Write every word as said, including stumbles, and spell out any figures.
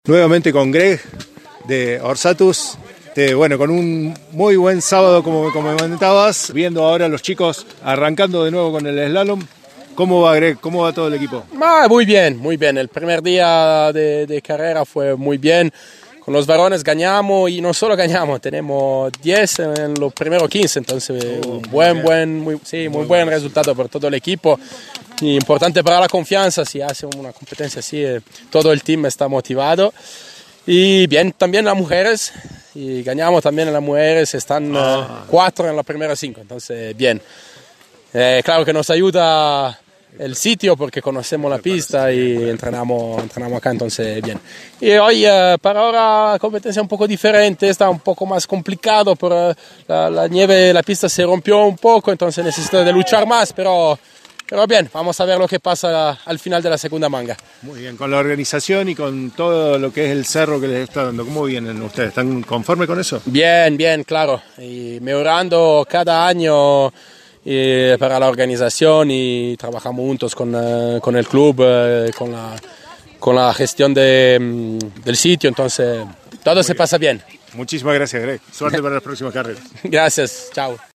Nuevamente con Greg de Orsatus, de, bueno, con un muy buen sábado como, como me comentabas, viendo ahora a los chicos arrancando de nuevo con el slalom. ¿Cómo va, Greg? ¿Cómo va todo el equipo? Ah, muy bien, muy bien. El primer día de, de carrera fue muy bien. Con los varones ganamos y no solo ganamos, tenemos diez en los primeros quince, entonces oh, un buen, buen, muy, sí, muy, muy buen resultado por todo el equipo. Y importante para la confianza, si hace una competencia así, todo el team está motivado. Y bien, también las mujeres, y ganamos también en las mujeres, están ah. uh, cuatro en las primeras cinco, entonces bien. Eh, claro que nos ayuda el sitio porque conocemos la pista y entrenamos, entrenamos acá, entonces bien. Y hoy eh, para ahora competencia un poco diferente, está un poco más complicado, pero la, la nieve, la pista se rompió un poco, entonces necesito de luchar más, pero... Pero bien, vamos a ver lo que pasa al final de la segunda manga. Muy bien, con la organización y con todo lo que es el cerro que les está dando, ¿cómo vienen ustedes? ¿Están conformes con eso? Bien, bien, claro. Y mejorando cada año y para la organización y trabajamos juntos con, uh, con el club, uh, con, la, con la gestión de, um, del sitio, entonces todo Muy se bien. pasa bien. Muchísimas gracias, Greg. Suerte para las próximas carreras. Gracias, chao.